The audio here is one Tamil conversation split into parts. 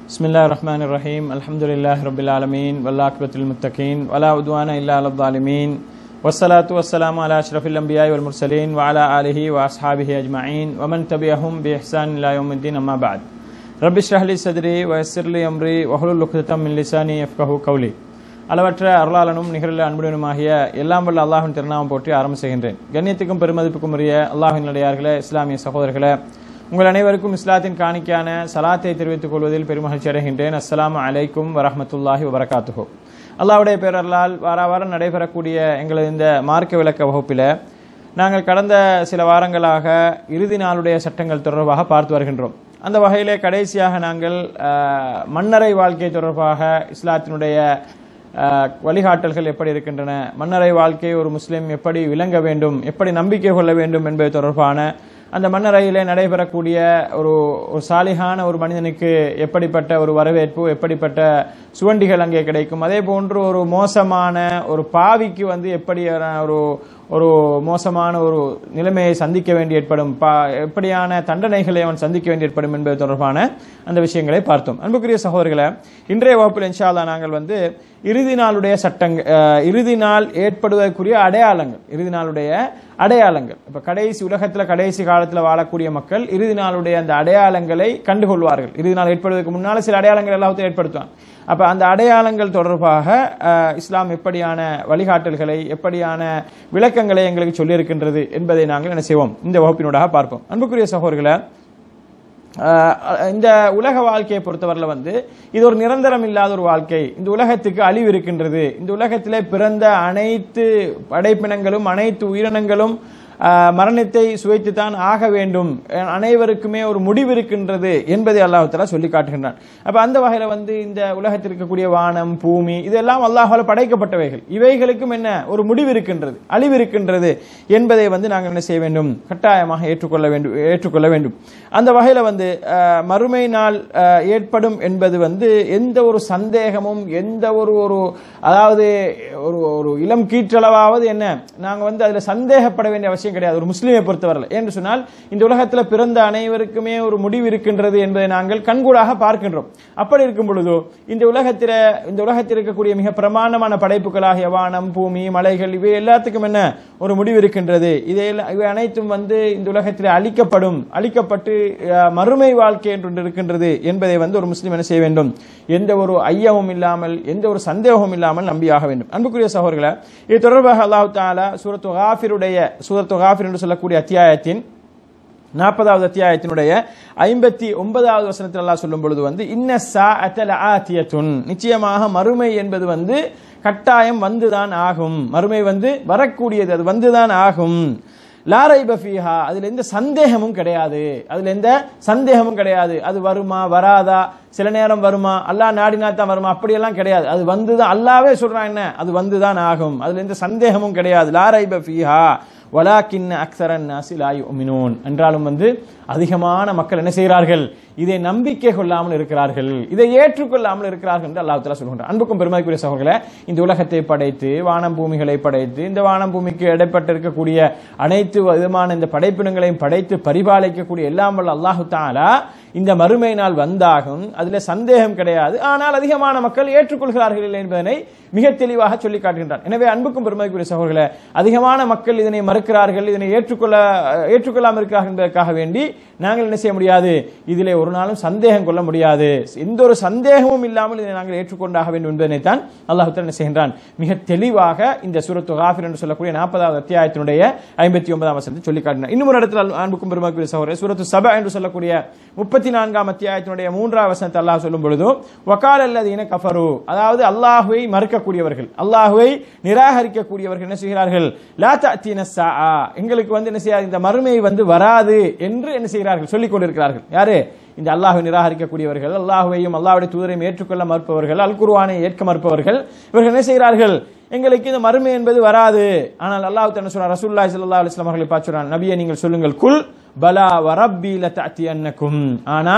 Bismillahirrahmanirrahim. Alhamdulillahi Rabbil Alameen. Wallaaqibatul Muttaqeen. Wala udwana illa alal zalimin. Wassalatu wassalamu ala ashrafil anbiya'i wal mursalin wa ala alihi wa ashabihi ajma'in wa man tabi'ahum bi ihsan ila yawmiddin amma ba'd. Rabbi shrah li sadri wa yassir li amri wa hlul 'uqdatam min lisani yafqahu qawli. அளவற்ற அருளாளனும் நிகரில் அன்புடனுமாகிய எல்லாம் வல்ல அல்லாஹ்வின் திருநாமம் போற்றி ஆரம்பம் செய்கின்றேன். கண்ணியத்துக்கும் பெருமதிப்புக்கும் உரிய அல்லாஹ்வின் நல்லடியார்களே, இஸ்லாமிய சகோதரர்களே, உங்கள் அனைவருக்கும் இஸ்லாத்தின் காணிக்கையான சலாத்தை தெரிவித்துக் கொள்வதில் பெருமகிழ்ச்சி அடைகின்றேன். அஸ்ஸலாமு அலைக்கும் வரஹ்மத்துல்லாஹி வபரகாத்துஹு. அல்லாஹ்வுடைய பேரருளால் வாரம் நடைபெறக்கூடிய எங்களது இந்த மார்க்க விளக்க வகுப்பில் நாங்கள் கடந்த சில வாரங்களாக இறுதி நாளுடைய சட்டங்கள் தொடர்பாக பார்த்து வருகின்றோம். அந்த வகையிலே கடைசியாக நாங்கள் மன்னரை வாழ்க்கை தொடர்பாக இஸ்லாத்தினுடைய வழிகாட்டல்கள் எப்படி இருக்கின்றன, மன்னரை வாழ்க்கை ஒரு முஸ்லிம் எப்படி விளங்க வேண்டும், எப்படி நம்பிக்கை கொள்ள வேண்டும் என்பது தொடர்பான அந்த மன்னரையிலே நடைபெறக்கூடிய ஒரு சாலிகான ஒரு மனிதனுக்கு எப்படிப்பட்ட ஒரு வரவேற்பு, எப்படிப்பட்ட சுவண்டிகள் அங்கே கிடைக்கும், அதே போன்று ஒரு மோசமான ஒரு பாவிக்கு எப்படி ஒரு மோசமான ஒரு நிலைமையை சந்திக்க வேண்டி ஏற்படும், எப்படியான தண்டனைகளை அவன் சந்திக்க வேண்டி ஏற்படும் என்பது தொடர்பான அந்த விஷயங்களை பார்த்தோம். அன்புக்குரிய சகோதரர்களே, இன்றைய வகுப்பில் இன்ஷா அல்லாஹ் நாங்கள் இறுதி நாளுடைய சட்டங்கள், இறுதி நாள் ஏற்படுவதற்குரிய அடையாளங்கள், இறுதி நாளுடைய அடையாளங்கள். இப்ப உலகத்தில் கடைசி காலத்தில் வாழக்கூடிய மக்கள் இறுதி நாளுடைய அந்த அடையாளங்களை கண்டுகொள்வார்கள். இறுதி நாள் ஏற்படுவதற்கு முன்னால் சில அடையாளங்கள் எல்லாத்தையும் ஏற்படுத்துவாங்க. அப்ப அந்த அடையாளங்கள் தொடர்பாக இஸ்லாம் எப்படியான வழிகாட்டல்களை, எப்படியான விளக்கங்களை எங்களுக்கு சொல்லியிருக்கின்றது என்பதை நாங்கள் என்ன செய்வோம், இந்த வகுப்பினூடாக பார்ப்போம். அன்புக்குரிய சகோதரர்களே, இந்த உலக வாழ்க்கையை பொறுத்தவரையில் இது ஒரு நிரந்தரம் இல்லாத ஒரு வாழ்க்கை. இந்த உலகத்துக்கு அழிவு இருக்கின்றது. இந்த உலகத்திலே பிறந்த அனைத்து படைப்பினங்களும் அனைத்து உயிரினங்களும் மரணத்தை சுவைத்துத்தான் ஆக வேண்டும், அனைவருக்குமே ஒரு முடிவு இருக்கின்றது என்பதை அல்லாஹ் தஆலா சொல்லி காட்டுகின்றான். அப்ப அந்த வகையில இந்த உலகத்தில் இருக்கக்கூடிய வானம், பூமி, இதெல்லாம் அல்லாஹ்வால படைக்கப்பட்டவைகள். இவைகளுக்கும் என்ன ஒரு முடிவு இருக்கின்றது, அழிவு இருக்கின்றது என்பதை நாங்கள் என்ன செய்ய வேண்டும், கட்டாயமாக ஏற்றுக்கொள்ள வேண்டும். அந்த வகையில மறுமை நாள் ஏற்படும் என்பது எந்த ஒரு சந்தேகமும், எந்த ஒரு அதாவது ஒரு இளம் கீற்றளவாவது என்ன நாங்க அதுல சந்தேகப்பட வேண்டிய அவசியம் கிடையாது ஒரு முஸ்லிமை பொறுத்தவரை. என்று சொன்னால் இந்த உலகத்தில் பிறந்த அனைவருக்குமே ஒரு முடிவு இருக்கின்றது என்பதை நாங்கள் கண்கூடாக பார்க்கின்றோம். அப்படி இருக்கும் பொழுது இந்த உலகத்தில் இருக்கக்கூடிய மிக பிரமாண்டமான படைப்புகளாகிய வானம், பூமி, மலைகள், இவை எல்லாத்துக்கும் என்ன ஒரு முடிவு இருக்கின்றது. இவை அனைத்தும் இந்த உலகத்தில் அழிக்கப்பட்டு மறுமை வாழ்க்கை என்று இருக்கின்றது என்பதை ஒரு முஸ்லிம் என்ன செய்ய வேண்டும், எந்த ஒரு ஐயமும் இல்லாமல், எந்த ஒரு சந்தேகமும் இல்லாமல் நம்பியாக வேண்டும். அன்புக்குரிய சகோதரர்களே, இது தொடர்பாக அல்லாஹ் தஆலா சூரத்து காஃபிர் என்று சொல்லக்கூடிய அத்தியாயத்தின் 40வது அத்தியாயத்தினுடைய 59வது வசனத்தில் அல்லாஹ் சொல்லும் பொழுது இன்ன ஸாஅத லஆதியத்துன், நிச்சயமாக மறுமை என்பது கட்டாயம் வந்துதான் ஆகும். மறுமை வரக்கூடியது, அது வந்துதான் ஆகும். லா ரைப ஃபீஹா, அதுல எந்த சந்தேகமும் கிடையாது. அது வருமா வராதா, சில நேரம் வருமா, அல்லாஹ் நாடினா தான் வருமா, அப்படியெல்லாம் கிடையாது. அது வந்துதான், அல்லாஹ்வே சொல்றான் என்ன, அது வந்துதான் ஆகும். அதுல எந்த சந்தேகமும் கிடையாது. லா ரைப ஃபீஹா வலாக்கின் அக்ஸரன் நாஸி லா யுமினூன், என்றாலும் அதிகமான மக்கள் என்ன செய்கிறார்கள், இதை நம்பிக்கை கொள்ளாமல் இருக்கிறார்கள், இதை ஏற்றுக்கொள்ளாமல் இருக்கிறார்கள் என்று அல்லாஹ் தஆலா சொல்கிறார். அன்புக்கும் பெருமதிக்குரிய சகோதரர்களே, இந்த உலகத்தை படைத்து வானம் பூமிகளை படைத்து இந்த வானம் பூமிக்கு இடைப்பட்டு இருக்கக்கூடிய அனைத்து விதமான இந்த படைப்பினங்களையும் படைத்து பரிபாலிக்கக்கூடிய எல்லாம் வல்ல அல்லாஹ் தஆலா இந்த மறுமை நாள் வந்தாகும், அதுல சந்தேகம் கிடையாது. ஆனால் அதிகமான மக்கள் ஏற்றுக்கொள்கிறார்கள் இல்லை என்பதனை மிக தெளிவாக சொல்லி காட்டுகின்றார். எனவே அன்புக்கும் பெருமதிக்குரிய சகோதரர்களே, அதிகமான மக்கள் இதனை மறுக்கிறார்கள், இதனை ஏற்றுக்கொள்ளாமல் இருக்கிறார்கள் என்பதற்காக வேண்டி நாங்கள் என்ன செய்ய முடியாது, இதிலே ஒரு நாளும் சந்தேகம் கொள்ள முடியாது. எந்த ஒரு சந்தேகமும் இல்லாமல் இதை நாங்கள் ஏற்றுக்கொண்டாக வேண்டும் என்பதனை தான் அல்லாஹ் தஆலா என்ன செய்கின்றான், மிக தெளிவாக இந்த சூரத்து காஃபிர் என்று சொல்லக்கூடிய 40வது அத்தியாயத்தினுடைய 59ஆம் வசனத்தை சொல்லி காட்டினார். இன்னும் ஒரு இடத்தில் அன்புக்கும் பெருமதிக்குரிய சகோதரர்களே, சூரத்து சபா என்று சொல்லக்கூடிய 34ஆம் அத்தியாயத்தினுடைய 3வது வசனத்தை அல்லாஹ் சொல்லும் பொழுது வகால அல்லதீன கஃபரு, அதாவது அல்லாஹ்வை மறுக்கக்கூடியவர்கள், அல்லாஹ்வை நிராகரிக்கக்கூடியவர்கள் என்ன செய்கிறார்கள், லா தஅதீன ஸாஆ, எங்களுக்கு என்ன செய்யாது, இந்த மறுமை வராது என்று என்ன செய்கிறார்கள், சொல்லிக் கொண்டிருக்கிறார்கள். யாரு, இந்த அல்லாஹ்வை நிராகரிக்கக்கூடியவர்கள், அல்லாஹ்வையும் அல்லாஹ்வுடைய தூதரையும் ஏற்றுக்கொள்ள மறுப்பவர்கள், அல் குர்ஆனை ஏற்க மறுப்பவர்கள், இவர்கள் என்ன செய்கிறார்கள், எங்களுக்கு இந்த மறுமை என்பது வராது. ஆனால் அல்லாஹ் தஆலா சொல்றார், ரசூலுல்லாஹி ஸல்லல்லாஹு அலைஹி வஸல்லம் அவர்களை பார்த்து சொல்றான், நபியே நீங்கள் சொல்லுங்கள், குல் பலா வரப்பி லதஅதியன்னகும், ஆனால்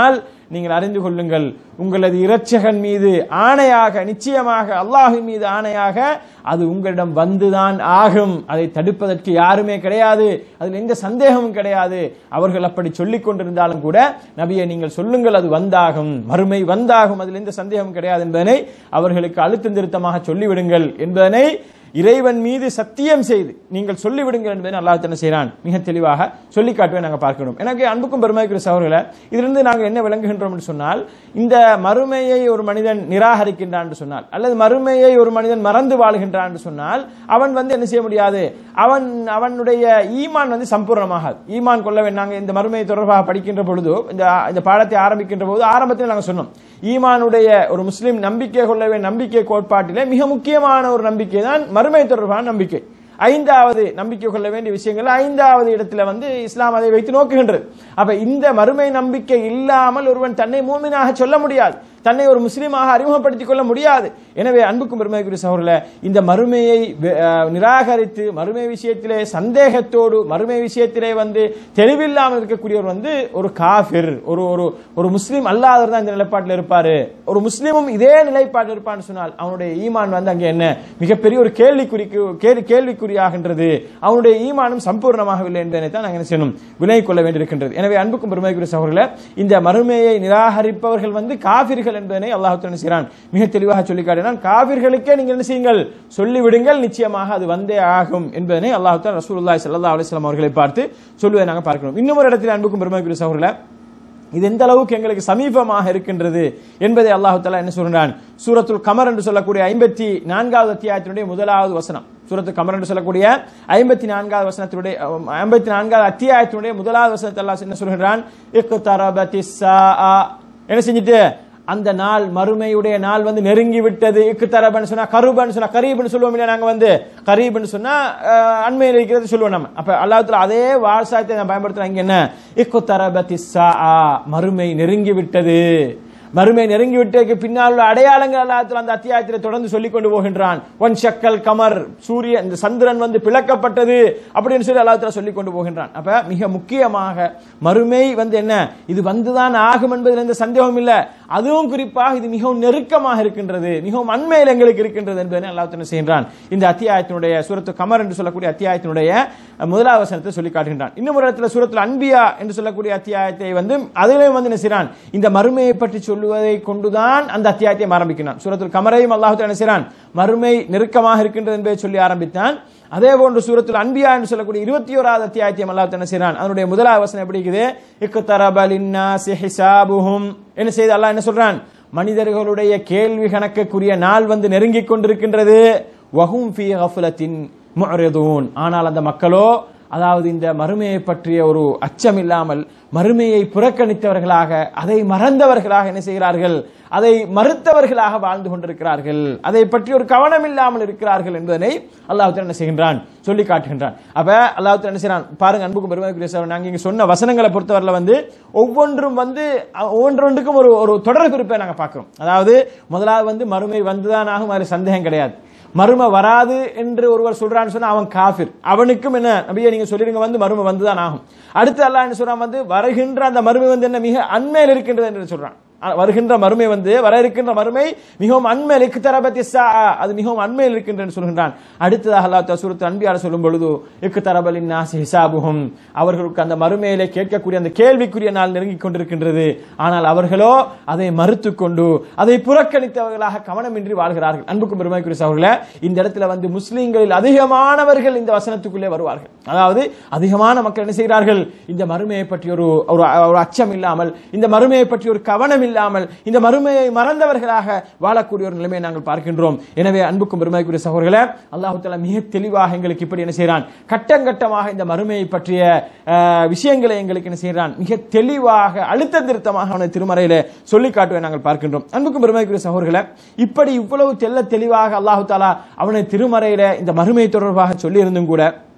நீங்கள் அறிந்து கொள்ளுங்கள், உங்களது இரட்சகன் மீது ஆணையாக, நிச்சயமாக அல்லாஹ்வின் மீது ஆணையாக அது உங்களிடம் வந்துதான் ஆகும். அதை தடுப்பதற்கு யாருமே கிடையாது, அதில் எந்த சந்தேகமும் கிடையாது. அவர்கள் அப்படி சொல்லிக் கொண்டிருந்தாலும் கூட நபியை நீங்கள் சொல்லுங்கள், அது வந்தாகும், மறுமை வந்தாகும், அதில் எந்த சந்தேகமும் கிடையாது என்பதனை அவர்களுக்கு அழுத்தம் திருத்தமாக சொல்லிவிடுங்கள் என்பதனை இறைவன் மீது சத்தியம் செய்து நீங்கள் சொல்லிவிடுங்கள் என்பதை அல்லாஹ் என்ன செய்கிறான், மிக தெளிவாக சொல்லி காட்டுவே நாங்கள் பார்க்கணும். எனக்கு அன்புக்கும் பெருமைக்குரிய சகோதரர்களே, இதிலிருந்து நாங்கள் என்ன விளங்குகின்றோம் என்று சொன்னால், இந்த மறுமையை ஒரு மனிதன் நிராகரிக்கின்றான் என்று சொன்னால், அல்லது மறுமையை ஒரு மனிதன் மறந்து வாழ்கின்றான் என்று சொன்னால், அவன் என்ன செய்ய முடியாது, அவனுடைய ஈமான் சம்பூர்ணமாகாது. ஈமான் கொள்ள நாங்கள் இந்த மறுமையை தொடர்பாக படிக்கின்ற பொழுது, இந்த பாடத்தை ஆரம்பிக்கின்ற போது ஆரம்பத்தில் நாங்கள் சொன்னோம், ஈமானுடைய ஒரு முஸ்லிம் நம்பிக்கை கொள்ள வேண்டிய நம்பிக்கை கோட்பாட்டிலே மிக முக்கியமான ஒரு நம்பிக்கை தான் மறுமை தொடர்பான நம்பிக்கை. 5வது நம்பிக்கை கொள்ள வேண்டிய விஷயங்கள் 5வது இடத்துல இஸ்லாம் அதை வைத்து நோக்குகின்றது. அப்ப இந்த மறுமை நம்பிக்கை இல்லாமல் ஒருவன் தன்னை மூமினாக சொல்ல முடியாது, தன்னை ஒரு முஸ்லீமாக அறிமுகப்படுத்திக் கொள்ள முடியாது. எனவே அன்புக்கும் பெருமைக்குரிய சகோதரர்களே, இந்த மறுமையை நிராகரித்து மறுமை விஷயத்திலே சந்தேகத்தோடு மறுமை விஷயத்திலே தெளிவில்லாமல் இருக்கக்கூடியவர் ஒரு காஃபிர், ஒரு முஸ்லீம் அல்லாதவர் தான் இந்த நிலைப்பாட்டில் இருப்பாரு. ஒரு முஸ்லீமும் இதே நிலைப்பாட்டில் இருப்பான்னு சொன்னால் அவனுடைய ஈமான் அங்கே என்ன மிகப்பெரிய ஒரு கேள்விக்குறியாகின்றது. அவனுடைய ஈமானும் சம்பூர்ணமாகவில்லை என்பதை தான் நாங்கள் என்ன செய்யணும், விலகிக் கொள்ள வேண்டியிருக்கின்றது. எனவே அன்புக்கும் பெருமைக்குரிய சகோதரர்களே, இந்த மறுமையை நிராகரிப்பவர்கள் காஃபிர்கள் என்பதனை அல்லாஹ் தஆலா செய்கிறான், மிக தெளிவாக சொல்லி காட்டினான். காஃபிர்களுக்கே நீங்கள் என்ன செய்யுங்கள், சொல்லிவிடுங்கள், நிச்சயமாக அது வந்தே ஆகும் என்பதனை அல்லாஹ் தஆலா ரசூலுல்லாஹி ஸல்லல்லாஹு அலைஹி வஸல்லம் அவர்களை பார்த்து சொல்லுவதை நாங்கள் பார்க்கிறோம். இன்னும் ஒரு இடத்தில் அன்புக்கும் பெருமைக்குரிய சகோதரர்களே, இது எந்த அளவுக்கு எங்களுக்கு சமீபமாக இருக்கின்றது என்பதை அல்லாஹ் தஆலா என்ன சொல்கிறான், சூரத்துல் கமர் என்று சொல்லக்கூடிய 54வது அத்தியாயத்தினுடைய 1வது வசனம், சூரத்துல் கமர் என்று சொல்லக்கூடிய 54வது வசனத்தினுடைய 54வது அத்தியாயத்தினுடைய 1வது வசனத்தை அல்லாஹ் என்ன சொல்கிறான், இக்தரபத்திஸ் ஸாஆ, என்ன செஞ்சிட்டு அந்த நாள் மறுமையுடைய நாள் நெருங்கி விட்டது. இக்தரபன்னு சொன்னா கருபன்னு சொன்னா கரீப்னு சொல்லுவோம் இல்லையா, நாங்க கரீப்னு சொன்னா அண்மையில் இருக்கிறது சொல்லுவோம் நம்ம. அப்ப அல்லாஹ் தஆலா அதே வார்த்தையை நான் பயன்படுத்துறேன். இங்க என்ன, இக்தரபத்திஸ் ஸாஆ, மறுமை நெருங்கி விட்டது. மறுமை நெருங்கிவிட்டதுக்கு பின்னால் உள்ள அடையாளங்கள் அல்லாஹ் தஆலா அந்த அத்தியாயத்தில் தொடர்ந்து சொல்லிக் கொண்டு போகின்றான். ஒன் ஷக்கல் கமர், சூரியன் இந்த சந்திரன் பிளக்கப்பட்டது அப்படின்னு சொல்லி அல்லாஹ் தஆலா சொல்லிக் கொண்டு போகின்றான். அப்ப மிக முக்கியமாக மறுமை என்ன, இது வந்துதான் ஆகும் என்பதில் எந்த சந்தேகமும் இல்லை. அதுவும் குறிப்பாக இது மிகவும் நெருக்கமாக இருக்கின்றது, மிகவும் அண்மையில் எங்களுக்கு இருக்கின்றது என்பதை அல்லாஹ் தஆலா செய்கின்றான். இந்த அத்தியாயத்தினுடைய சூரத்து கமர் என்று சொல்லக்கூடிய அத்தியாயத்தினுடைய 1வது வசனத்தை சொல்லி காட்டுகின்றான். இன்னும் ஒரு இடத்துல சூரத்துல் அன்பியா என்று சொல்லக்கூடிய அத்தியாயத்தை அதிலே என்ன செய்கிறான், இந்த மறுமையை பற்றி சொல்லுவதை கொண்டுதான் அந்த அத்தியாயத்தை ஆரம்பிக்கிறான். சூரத்துல் கமரையும் அல்லாஹ் தஆலா என்ன செய்கிறான், மறுமை நெருக்கமாக இருக்கின்றது என்பதை சொல்லி ஆரம்பித்தான். அதே போன்று சூரத்துல் அன்பியா என்று சொல்லக்கூடிய 21வது அத்தியாயத்தை அல்லாஹ் தஆலா என்ன செய்கிறான், அதனுடைய 1வது வசனம் எப்படி இருக்குது, இக்தரப லின்னாஸி ஹிசாபுஹும், என்ன செய்து அல்லாஹ் என்ன சொல்றான், மனிதர்களுடைய கேள்வி கணக்குரிய நாள் நெருங்கிக் கொண்டிருக்கின்றது. வஹும் ஃபீ கஃலத்தின் முஅரிதூன், ஆனால் அந்த மக்களோ, அதாவது இந்த மறுமையை பற்றிய ஒரு அச்சம் இல்லாமல் மறுமையை புறக்கணித்தவர்களாக, அதை மறந்தவர்களாக என்ன செய்கிறார்கள், அதை மறுத்தவர்களாக வாழ்ந்து கொண்டிருக்கிறார்கள், அதை பற்றி ஒரு கவனம் இல்லாமல் இருக்கிறார்கள் என்பதனை அல்லாஹ் தஆலா என்ன செய்கின்றான், சொல்லி காட்டுகின்றான். அப்ப அல்லாஹ் தஆலா என்ன செய்றான் பாருங்க, அன்புக்கும் பெருமைக்குரிய சகோதரர்களே, நாங்க இங்க சொன்ன வசனங்களை பொறுத்தவரையில ஒவ்வொன்றும் ஒவ்வொன்றுக்கும் ஒரு தொடர்பு இருப்பை நாங்க பார்க்கிறோம். அதாவது முதலாவது மறுமை வந்துதான் ஆகும், அதில் சந்தேகம் கிடையாது. மறுமை வராது என்று ஒருவர் சொல்றான்னு சொன்னா அவன் காஃபிர், அவனுக்கும் என்ன நபியே நீங்க சொல்லிடுங்க மறுமை வந்துதான் ஆகும். அடுத்து அல்லாஹ் என்ன சொல்றான், வருகின்ற அந்த மறுமை என்ன மிக அண்மையில் இருக்கின்றது என்று சொல்றான். வருகின்ற மறுமை வர இருக்கின்ற மறுமை மிகவும் அண்மையில், இக்தரபத்திஸ் ஸாஆ, அது மிகவும் அண்மையில் இருக்கின்றது சொல்கின்றான். அடுத்ததாக அல்லாஹ் தஆலா சூரத்து அன்பியால சொல்லும் பொழுது இக்தரப லின்னாஸி ஹிசாபுஹும், அவர்களுக்கு அந்த மறுமையிலே கேட்கக்கூடிய அந்த கேள்விக்குரிய நாள் நெருங்கிக் கொண்டிருக்கின்றது. ஆனால் அவர்களோ அதை மறுத்து கொண்டு அதை புறக்கணித்தவர்களாக கவனமின்றி வாழ்கிறார்கள். அன்புக்கும் பெருமைக்குரிய சகோதரர்களே, இந்த இடத்துல முஸ்லிம்களில் அதிகமானவர்கள் இந்த வசனத்துக்குள்ளே வருவார்கள். அதாவது அதிகமான மக்கள் என்ன செய்கிறார்கள், இந்த மறுமையை பற்றி ஒரு அச்சம் இல்லாமல், இந்த மறுமையை பற்றி ஒரு கவனம் இல்லாமல், இந்த மறுமையை மறந்தவர்களாக வாழக்கூடிய ஒரு நிலைமையை நாங்கள் பார்க்கின்றோம். எனவே அன்புக்கும் பெருமைக்குரிய சகோதரர்களே, அல்லாஹ் தஆலா மிக தெளிவாக எங்களுக்கு இப்படி என்ன செய்கிறான், கட்டங்கட்டமாக இந்த மறுமையை பற்றிய விஷயங்களை எங்களுக்கு என்ன செய்கிறான், மிக தெளிவாக அழுத்த திருத்தமாக அவனை திருமறையில சொல்லி காட்டுவதை நாங்கள் பார்க்கின்றோம். அன்புக்கும் பெருமைக்குரிய சகோதரர்களே, இப்படி இவ்வளவு தெளிவாக அல்லாஹ் தஆலா அவனை திருமறையில இந்த மறுமை தொடர்பாக சொல்லி இருந்தும் கூட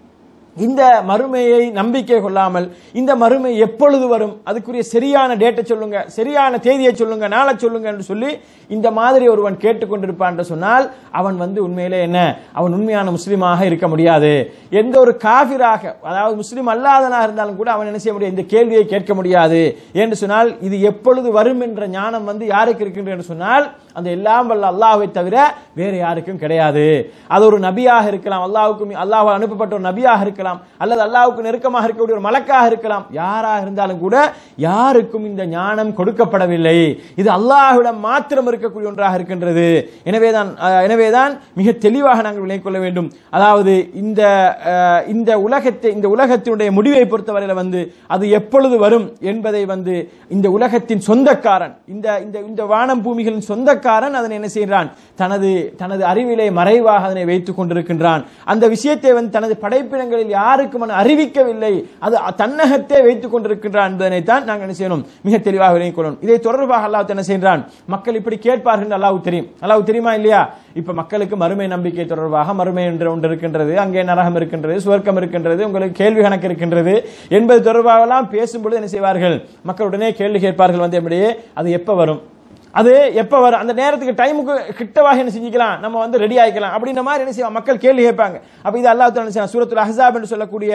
இந்த மறுமையை நம்பிக்கை கொள்ளாமல் இந்த மறுமை எப்பொழுது வரும், அதுக்குரிய சரியான டேட்டை சொல்லுங்க, சரியான தேதியை சொல்லுங்க, நாளை சொல்லுங்க என்று சொல்லி இந்த மாதிரி ஒருவன் கேட்டுக்கொண்டிருப்பான் என்று சொன்னால் அவன் உண்மையிலே என்ன, அவன் உண்மையான முஸ்லீமாக இருக்க முடியாது. எந்த ஒரு காஃபிராக, அதாவது முஸ்லீம் அல்லாதனாக இருந்தாலும் கூட அவன் என்ன செய்ய முடியாது, இந்த கேள்வியை கேட்க முடியாது. என்று சொன்னால் இது எப்பொழுது வரும் என்ற ஞானம் யாருக்கு இருக்கின்றது என்று சொன்னால் அந்த எல்லாம் வல்ல அல்லாஹ்வை தவிர வேறு யாருக்கும் கிடையாது. அது ஒரு நபியாக இருக்கலாம், அல்லாஹ் அனுப்பப்பட்ட ஒரு நபியாக இருக்கலாம், அல்லது அல்லாஹ்வுக்கு நெருக்கமாக இருக்கக்கூடிய ஒரு மலக்காக இருக்கலாம். யாராக இருந்தாலும் கூட யாருக்கும் இந்த ஞானம் கொடுக்கப்படவில்லை. இது அல்லாஹ்விடம் மாத்திரம் இருக்கக்கூடிய ஒன்றாக இருக்கின்றது. எனவேதான் மிக தெளிவாக நாங்கள் விளங்கிக் கொள்ள வேண்டும். அதாவது இந்த உலகத்தினுடைய முடிவை பொறுத்தவரையில் அது எப்பொழுது வரும் என்பதை இந்த உலகத்தின் சொந்தக்காரன், இந்த வானம் பூமிகளின் சொந்தக்காரன் அதனை என்ன செய்கிறான், தனது அறிவிலே மறைவாக அதனை வைத்துக் கொண்டிருக்கின்றான். அந்த விஷயத்தை தனது படைப்பினங்களில் யாருக்கும் அறிவிக்கவில்லை, அது தன்னகத்தே வைத்துக் கொண்டிருக்கின்றான் என்பதனைத்தான் நாங்கள் என்ன செய்யணும், மிக தெளிவாக விளங்கிக் கொள்ளணும். இதை தொடர்பாக அல்லாஹ் என்ன செய்கிறான், மக்கள் இப்படி கேட்பார்கள் அல்லாஹ் தெரியுமா இல்லையா? இப்ப மக்களுக்கு மறுமை நம்பிக்கை தொடர்பாக மறுமை என்ற ஒன்று இருக்கின்றது, அங்கே நரகம் இருக்கின்றது, சுவர்க்கம் இருக்கின்றது, உங்களுக்கு கேள்வி கணக்கு இருக்கின்றது என்பது தொடர்பாக எல்லாம் பேசும்பொழுது என்ன செய்வார்கள், மக்கள் உடனே கேள்வி கேட்பார்கள், எப்படியே அது எப்ப வரும், அது எப்ப வரும், அந்த நேரத்துக்கு டைமுக்கு கிட்டவாக என்ன செஞ்சுக்கலாம், நம்ம ரெடி ஆகிக்கலாம் அப்படின்ற மாதிரி என்ன செய்வாங்க, மக்கள் கேள்வி கேட்பாங்க. அப்ப இது அல்லாஹ் தஆலா என்ன சூரத்துல் அஹ்ஸாப் என்று சொல்லக்கூடிய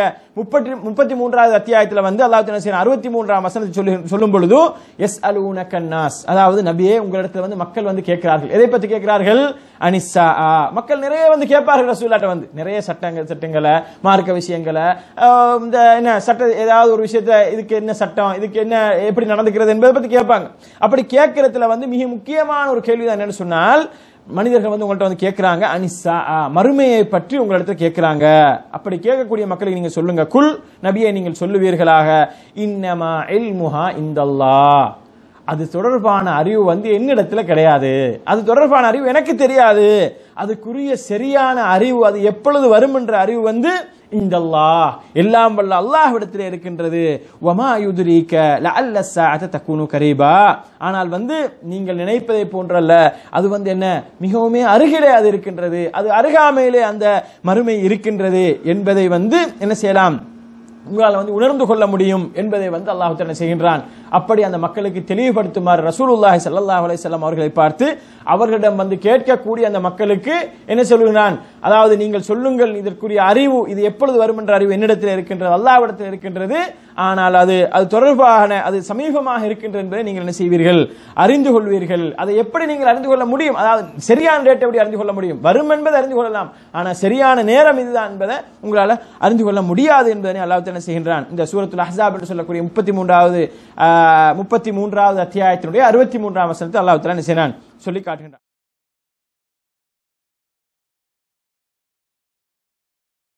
33வது அத்தியாயத்தில் அல்லாஹ் தஆலா 63ஆம் வசனத்தை சொல்லும் பொழுது யஸ்அலூனக அன்னாஸ், அதாவது நபியே உங்களிடத்தில் மக்கள் கேட்கிறார்கள். எதை பற்றி கேட்கிறார்கள், அனிஸ்ஸா, மக்கள் நிறைய கேட்பார்கள் ரசூலுல்லாஹ்ட்ட நிறைய சட்டங்களை, மார்க்க விஷயங்களை, இந்த என்ன சட்ட ஏதாவது ஒரு விஷயத்தை, இதுக்கு என்ன சட்டம், இதுக்கு என்ன எப்படி நடந்துக்கிறது என்பதை பற்றி கேட்பாங்க. அப்படி கேட்கறதுல மிக முக்கியமான ஒரு கேள்விதான் என்னன்னு சொன்னால், மனிதர்கள் உங்கள்கிட்ட கேட்கிறாங்க அனிஸ்ஸா, மறுமையை பற்றி உங்களிடத்தில் கேட்கிறாங்க. அப்படி கேட்கக்கூடிய மக்களுக்கு நீங்க சொல்லுங்க, குல் நபியை நீங்கள் சொல்லுவீர்களாக, இன்னமா இல்முஹா இந்தல்லாஹ், அது தொடர்பான அறிவு என்னிடத்துல கிடையாது, அது தொடர்பான அறிவு எனக்கு தெரியாது, அதுக்குரிய சரியான அறிவு, அது எப்பொழுது வரும் என்ற அறிவு இந்தல்லாஹ், எல்லாம் வல்ல அல்லாஹ்விடத்திலே இருக்கின்றது. வமா யுத்ரீக லஅல்ல ஸாஅத தகுனு கரீபா, ஆனால் நீங்கள் நினைப்பதை போன்றல்ல, அது என்ன மிகவும் அருகிலே அது இருக்கின்றது, அது அருகாமையிலே அந்த மறுமை இருக்கின்றது என்பதை என்ன செய்யலாம், உங்களால் உணர்ந்து கொள்ள முடியும் என்பதை அல்லாஹ் தஆலா செய்கின்றான். அப்படி அந்த மக்களுக்கு தெளிவுபடுத்துமாறு ரசூலுல்லாஹி ஸல்லல்லாஹு அலைஹி வஸல்லம் அவர்களை பார்த்து அவர்களிடம் கேட்கக்கூடிய அந்த மக்களுக்கு என்ன சொல்கிறான், அதாவது நீங்கள் சொல்லுங்கள், இதற்குரிய அறிவு, இது எப்பொழுது வரும் என்ற அறிவு என்னிடத்தில் இருக்கின்றது, அல்லாஹ்விடத்தில் இருக்கின்றது, ஆனால் அது தொடர்பான அது சமீபமாக இருக்கின்றது என்பதை நீங்கள் என்ன செய்வீர்கள், அறிந்து கொள்வீர்கள். அதை எப்படி நீங்கள் அறிந்து கொள்ள முடியும், அதாவது சரியான டேட் எப்படி அறிந்து கொள்ள முடியும், வரும் என்பதை அறிந்து கொள்ளலாம், ஆனால் சரியான நேரம் இதுதான் என்பதை உங்களால் அறிந்து கொள்ள முடியாது என்பதை அல்லாஹ் தஆலா செய்கின்றான். இந்த சூரத்துல் அஹ்ஸாப் என்று சொல்லக்கூடிய 33வது அத்தியாயத்தினுடைய 63ஆம் வசனத்தை அல்லாஹ் தஆலா என்ன செய்கிறான், சொல்லி காட்டுகின்றான்.